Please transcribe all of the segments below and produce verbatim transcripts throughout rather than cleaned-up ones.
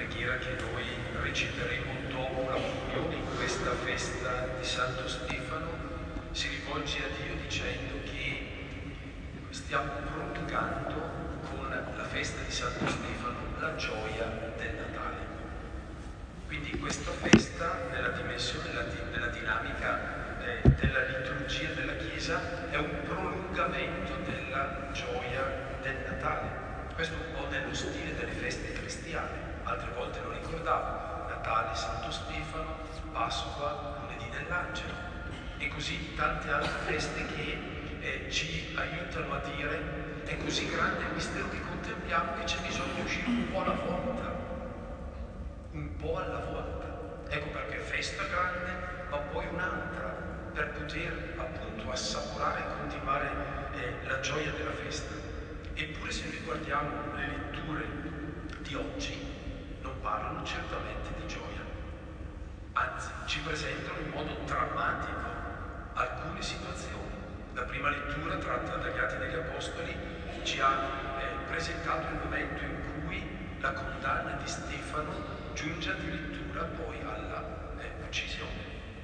preghiera che noi reciteremo dopo la comunione in questa festa di Santo Stefano si rivolge a Dio dicendo che stiamo prolungando con la festa di Santo Stefano la gioia del Natale. Quindi questa festa, nella dimensione, nella, nella dinamica eh, della liturgia della Chiesa, è un prolungamento della gioia del Natale. Questo è un po' nello stile delle feste cristiane. Altre volte lo ricordavo: Natale, Santo Stefano, Pasqua, lunedì dell'Angelo, e così tante altre feste che eh, ci aiutano a dire è così grande il mistero che contempliamo che c'è bisogno di uscire un po' alla volta, un po' alla volta. Ecco perché festa grande, ma poi un'altra, per poter appunto assaporare e continuare eh, la gioia della festa. Eppure se noi guardiamo le letture di oggi, non parlano certamente di gioia, anzi ci presentano in modo drammatico alcune situazioni. La prima lettura, tratta dagli Atti degli Apostoli, ci ha eh, presentato il momento in cui la condanna di Stefano giunge addirittura poi alla eh, uccisione.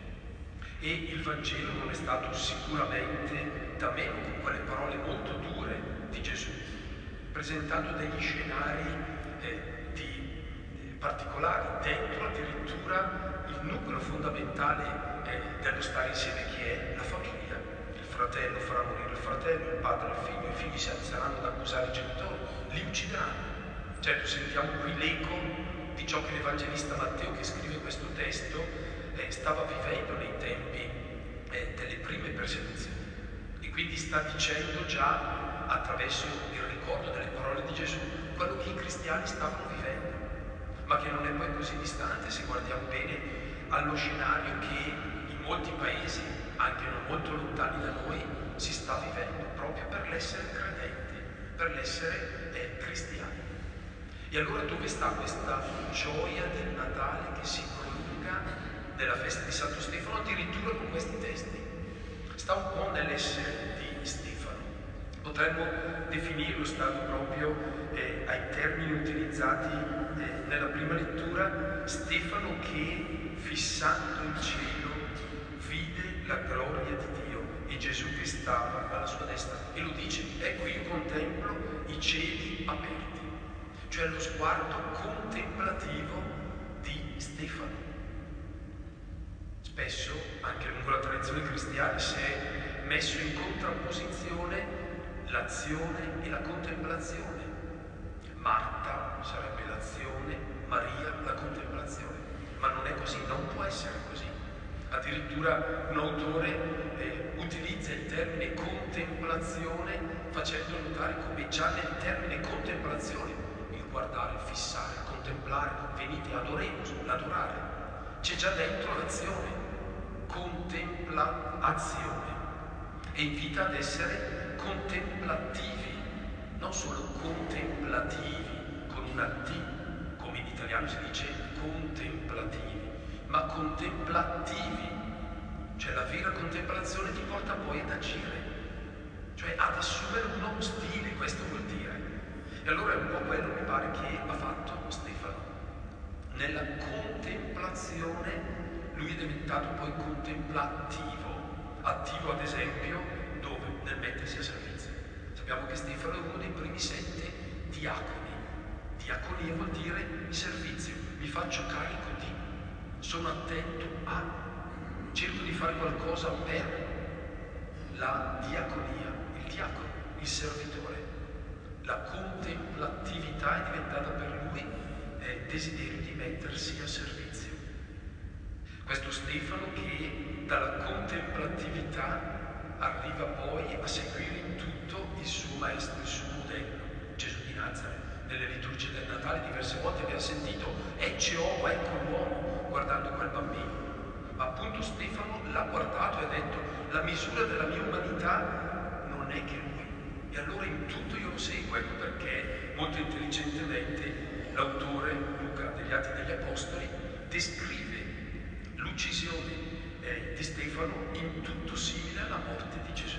E il Vangelo non è stato sicuramente da meno con quelle parole molto dure di Gesù, presentando degli scenari eh, di, eh, particolari, dentro addirittura il nucleo fondamentale eh, dello stare insieme, che è la famiglia. Il fratello farà morire il fratello, il padre il figlio, i figli saranno ad accusare i genitori, li uccideranno. Certo, sentiamo qui l'eco di ciò che l'Evangelista Matteo, che scrive questo testo, eh, stava vivendo nei tempi eh, delle prime persecuzioni, e quindi sta dicendo già attraverso il ricordo delle parole di Gesù quello che i cristiani stavano vivendo, ma che non è poi così distante se guardiamo bene allo scenario che in molti paesi, anche non molto lontani da noi, si sta vivendo proprio per l'essere credenti, per l'essere eh, cristiani. E allora dove sta questa gioia del Natale che si prolunga nella festa di Santo Stefano, addirittura con questi testi? Sta un po' nell'essere di Stefano. Potremmo definirlo, stando proprio eh, ai termini utilizzati eh, nella prima lettura, Stefano che, fissando il cielo, vide la gloria di Dio e Gesù che stava alla sua destra. E lo dice: ecco, io contemplo i cieli aperti. Cioè lo sguardo contemplativo di Stefano. Spesso, anche lungo la tradizione cristiana, si è messo in contrapposizione l'azione e la contemplazione. Marta sarebbe l'azione, Maria la contemplazione. Ma non è così, non può essere così. Addirittura un autore eh, utilizza il termine contemplazione facendo notare come già nel termine contemplazione, guardare, fissare, contemplare, venite, adoremus, l'adorare, c'è già dentro l'azione, contempla-azione, e invita ad essere contemplativi, non solo contemplativi con una T, come in italiano si dice contemplativi, ma contemplativi, cioè la vera contemplazione ti porta poi ad agire, cioè ad assumere un nuovo stile. Questo vuol dire. E allora è un po' quello, mi pare, che ha fatto Stefano. Nella contemplazione lui è diventato poi contemplativo, attivo ad esempio dove? Nel mettersi a servizio. Sappiamo che Stefano è uno dei primi sette diaconi. Diaconia vuol dire servizio, mi faccio carico di, sono attento a, cerco di fare qualcosa per la diaconia, il diacono, il servitore. La contemplatività è diventata per lui eh, desiderio di mettersi a servizio. Questo Stefano che dalla contemplatività arriva poi a seguire in tutto il suo maestro, il suo modello, Gesù di Nazareth. Nelle liturgie del Natale diverse volte abbiamo sentito ecce homo, ecco l'uomo, guardando quel bambino. Ma appunto Stefano l'ha guardato e ha detto: la misura della mia umanità non è che lui. E allora in tutto io lo seguo. Ecco perché molto intelligentemente l'autore Luca degli Atti degli Apostoli descrive l'uccisione eh, di Stefano in tutto simile alla morte di Gesù.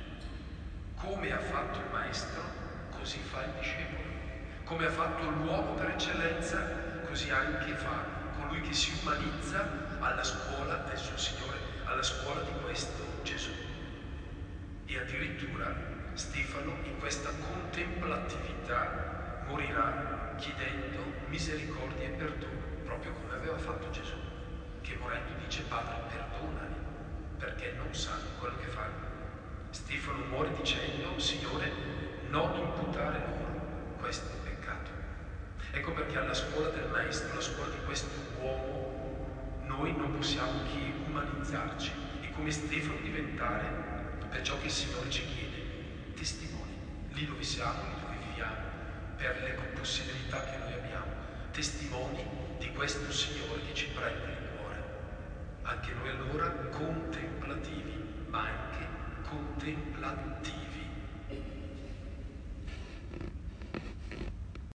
Come ha fatto il maestro, così fa il discepolo. Come ha fatto l'uomo per eccellenza, così anche fa colui che si umanizza alla scuola del suo Signore, alla scuola di questo Gesù. E addirittura Stefano in questa contemplatività morirà chiedendo misericordia e perdono, proprio come aveva fatto Gesù, che morendo dice: Padre, perdonali, perché non sanno quello che fanno. Stefano muore dicendo: Signore, non imputare loro questo peccato. Ecco perché alla scuola del Maestro, alla scuola di questo uomo, noi non possiamo che umanizzarci e come Stefano diventare, per ciò che il Signore ci chiede, testimoni, lì dove siamo, lì dove viviamo, per le possibilità che noi abbiamo, testimoni di questo Signore che ci prende il cuore. Anche noi allora contemplativi, ma anche contemplativi.